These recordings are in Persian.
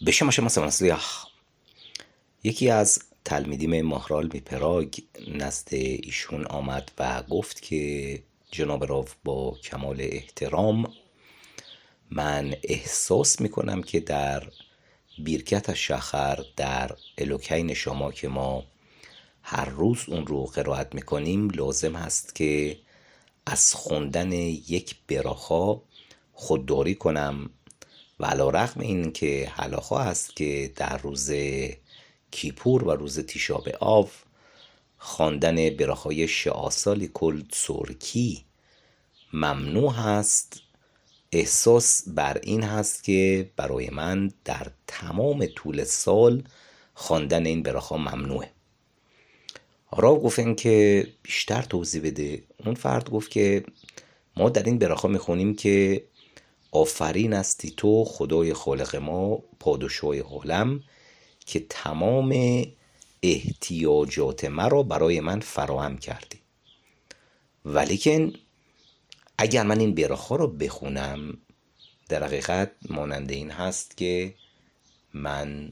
בשם השם מצליח. یکی از تلمیدیم ماهرال می پراگ نزد ایشون آمد و گفت که جناب راو با کمال احترام، من احساس می کنم که در بیرکت شخر در الوکین شما که ما هر روز اون رو قرائت می کنیم لازم هست که از خوندن یک براخا خودداری کنم و علی رغم این که هلاخا هست که در روز کیپور و روز تیشا بآب خواندن براخای شعاسالی کل سرکی ممنوع هست، احساس بر این هست که برای من در تمام طول سال خواندن این براخا ممنوعه. راو گفتن که بیشتر توضیح بده. اون فرد گفت که ما در این براخا میخونیم که آفرین استی تو خدای خالق ما پادشاه عالم که تمام احتیاجات مرا برای من فراهم کردی. ولیکن اگر من این براخا رو بخونم در حقیقت مانند این هست که من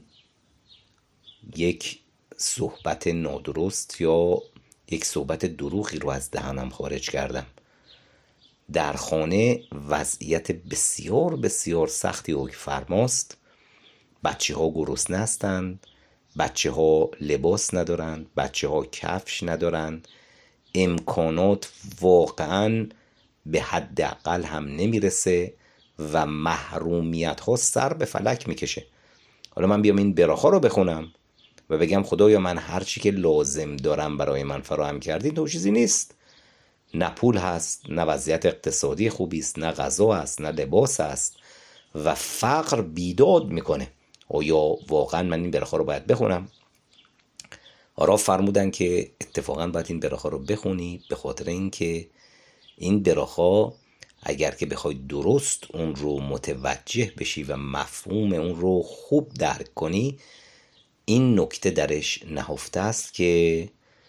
یک صحبت نادرست یا یک صحبت دروغی رو از دهنم خارج کردم. در خانه وضعیت بسیار بسیار سختی حکم فرماست. بچه ها گرسنه هستند، بچه ها لباس ندارند، بچه ها کفش ندارند، امکانات واقعا به حداقل هم نمیرسه و محرومیت ها سر به فلک میکشه. حالا من بیام این براخا رو بخونم و بگم خدایا من هر چی که لازم دارم برای من فراهم کردی، تو چیزی نیست. نه پول هست، نه وضعیت اقتصادی خوبی است، نه غذا هست، نه لباس هست و فقر بیداد میکنه. آیا واقعا من این براخا رو باید بخونم؟ آرا فرمودن که اتفاقا باید این براخا رو بخونی، به خاطر اینکه این براخا اگر که بخوای درست اون رو متوجه بشی و مفهوم اون رو خوب درک کنی، این نکته درش نهفته است که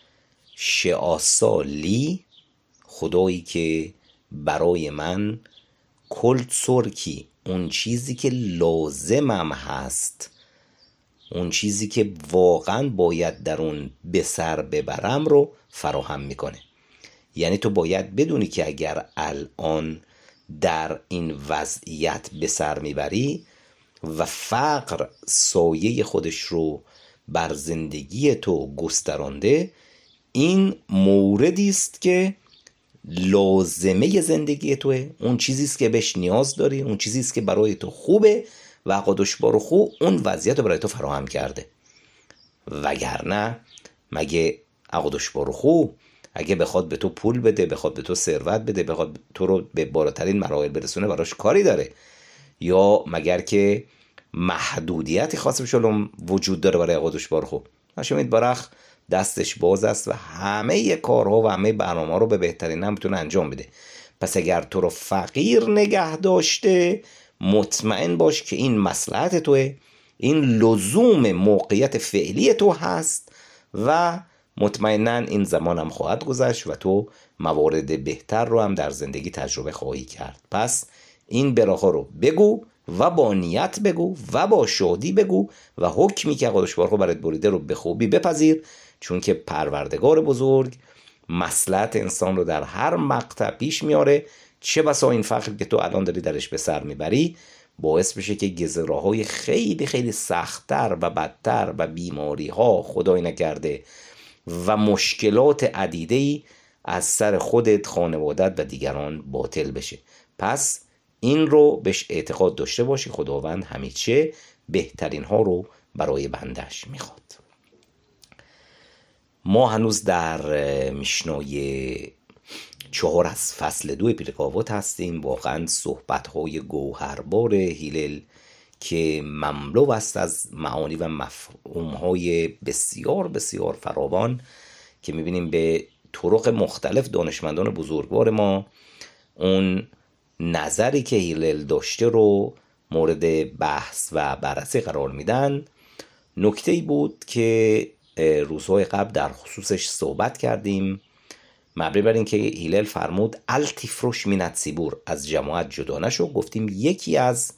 شعاسالی، خدایی که برای من کل سرکی، اون چیزی که لازمم هست، اون چیزی که واقعا باید در اون به سر ببرم رو فراهم میکنه. یعنی تو باید بدونی که اگر الان در این وضعیت به سر میبری و فقر سایه خودش رو بر زندگی تو گسترانده، این موردی است که لازمه زندگی توه، اون چیزی است که بهش نیاز داری، اون چیزی است که برای تو خوبه و قدش بارخو اون وضعیت رو برای تو فراهم کرده. وگرنه مگه قدش بارخو اگه بخواد به تو پول بده، بخواد به تو ثروت بده، بخواد تو رو به بالاترین مراحل برسونه، براش کاری داره؟ یا مگر که محدودیتی خاص به شلوم وجود داره برای قدش بارخو؟ نشمید برخ دستش باز است و همه کارها و همه برنامه رو به بهترین هم میتونه انجام بده. پس اگر تو رو فقیر نگه داشته، مطمئن باش که این مصلحت توه، این لزوم موقعیت فعلی تو هست و مطمئناً این زمان هم خواهد گذشت و تو موارد بهتر رو هم در زندگی تجربه خواهی کرد. پس این براخا رو بگو و با نیت بگو و با شادی بگو و حکمی که قدش بارخو برات بریده رو به خوبی بپذیر، چون که پروردگار بزرگ مصلحت انسان رو در هر مقطع پیش میاره. چه بسا این فقری که تو الان داری درش به سر میبری باعث بشه که گزراهای خیلی خیلی سخت‌تر و بدتر و بیماری ها خدای نکرده و مشکلات عدیده‌ای از سر خودت، خانوادت و دیگران باطل بشه. پس این رو بهش اعتقاد داشته باشی، خداوند همیشه بهترین ها رو برای بندش میخواد. ما هنوز در میشنای 4 از فصل 2 پیرکاوت هستیم. واقعا صحبت‌های گوهربار هیلل که مملو است از معانی و مفهوم‌های بسیار بسیار فراوان که می‌بینیم به طرق مختلف دانشمندان بزرگوار ما اون نظری که هیلل داشته رو مورد بحث و بررسی قرار میدن. نکته‌ای بود که روزهای قبل در خصوصش صحبت کردیم، مبنی بر این که هیلل فرمود التفروش مینت سیبور، از جماعت جدا نشو. گفتیم یکی از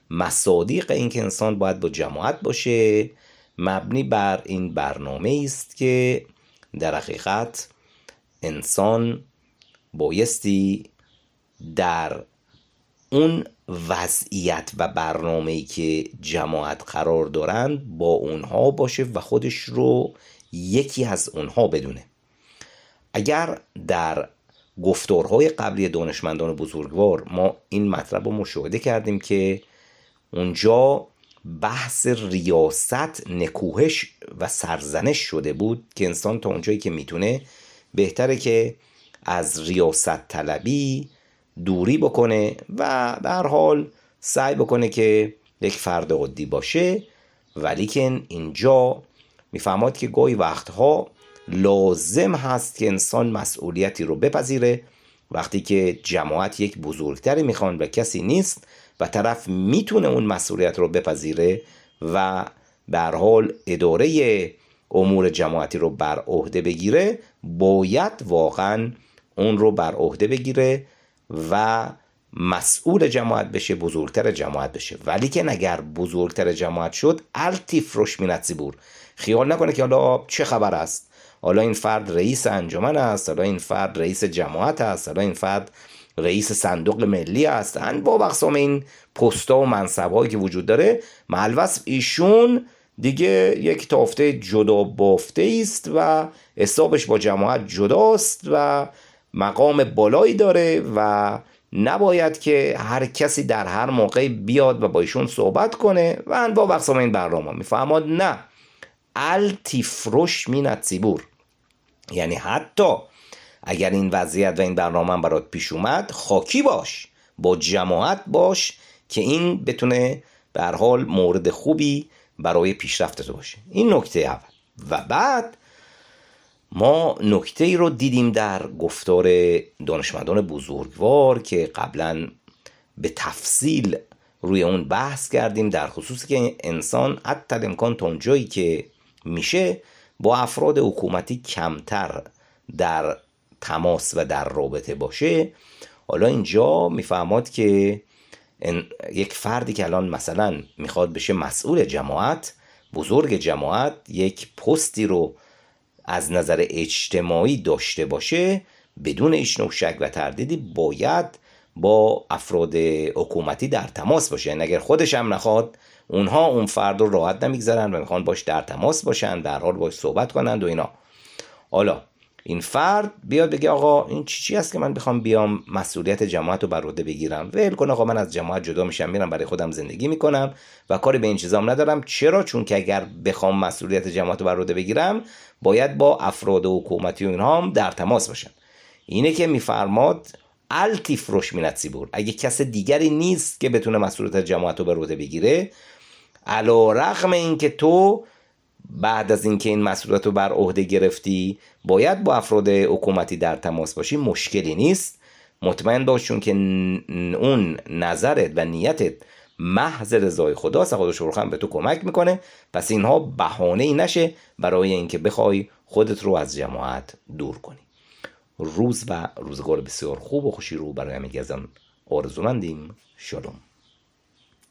مصادیق این که انسان باید با جماعت باشه مبنی بر این برنامه است که در حقیقت انسان بایستی در اون وضعیت و برنامه‌ای که جماعت قرار دارند با اونها باشه و خودش رو یکی از اونها بدونه. اگر در گفتارهای قبلی دانشمندان بزرگوار ما این مطلب رو مشاهده کردیم که اونجا بحث ریاست، نکوهش و سرزنش شده بود که انسان تا اونجایی که میتونه بهتره که از ریاست طلبی دوری بکنه و به هر حال سعی بکنه که یک فرد عادی باشه. ولیکن اینجا میفهمد که گاهی وقتها لازم هست که انسان مسئولیتی رو بپذیره. وقتی که جماعت یک بزرگتری میخوان و کسی نیست و طرف میتونه اون مسئولیت رو بپذیره و به هر حال اداره امور جماعتی رو بر عهده بگیره، باید واقعا اون رو بر عهده بگیره و مسئول جماعت بشه، بزرگتر جماعت بشه. ولی که اگر بزرگتر جماعت شد التیفروش مینت زیبور، خیال نکنه که حالا چه خبر است، حالا این فرد رئیس انجمن است، حالا این فرد رئیس جماعت است، حالا این فرد رئیس صندوق ملی است، انواع و اقسام این پست‌ها و منصب‌هایی که وجود داره، معلوس ایشون دیگه یک تافته جدا بافته است و حسابش با جماعت جداست و مقام بالایی داره و نباید که هر کسی در هر موقع بیاد و با ایشون صحبت کنه و انواع و اقسام این برنامه. میفهماد نه، التیفروش مینت زیبور، یعنی حتی اگر این وضعیت و این برنامه برات پیش اومد، خاکی باش، با جماعت باش که این بتونه به هر حال مورد خوبی برای پیشرفت تو باشه. این نکته اول. و بعد ما نکته ای رو دیدیم در گفتار دانشمندان بزرگوار که قبلا به تفصیل روی اون بحث کردیم، در خصوصی که انسان حتی امکان تا اونجایی که میشه با افراد حکومتی کمتر در تماس و در رابطه باشه. حالا اینجا میفهماد که یک فردی که الان مثلا میخواد بشه مسئول جماعت، بزرگ جماعت، یک پستی رو از نظر اجتماعی داشته باشه، بدون هیچ نوع شک و تردیدی باید با افراد حکومتی در تماس باشه. یعنی اگر خودش هم نخواد، اونها اون فرد رو راحت نمیگذارن و میخوان باش در تماس باشن، در حال باش صحبت کنند و اینا. حالا این فرد بیاد بگه آقا این چی هست که من بخوام بیام مسئولیت جماعت رو بر عهده بگیرم؟ ول کن آقا، من از جماعت جدا میشم، میرم برای خودم زندگی میکنم و کاری به این چیزام ندارم. چرا؟ چون که اگر بخوام مسئولیت جماعت رو بر عهده بگیرم باید با افراد حکومتی و اینها هم در تماس باشم. اینه که میفرماد التیفروش مینت زیبور، اگه کس دیگری نیست که بتونه مسئولیت جماعت رو بر عهده بگیره، علی رغم این که تو بعد از اینکه این مسئولیت رو بر عهده گرفتی باید با افراد حکومتی در تماس باشی، مشکلی نیست. مطمئن باش چون که اون نظرت و نیتت محض رضای خداست، خدا شروخم به تو کمک میکنه. پس اینها بهانه‌ای نشه برای اینکه بخوای خودت رو از جماعت دور کنی. روز و روزگار بسیار خوب و خوشی رو برای همگی ازم آرزو مندیم. شالوم.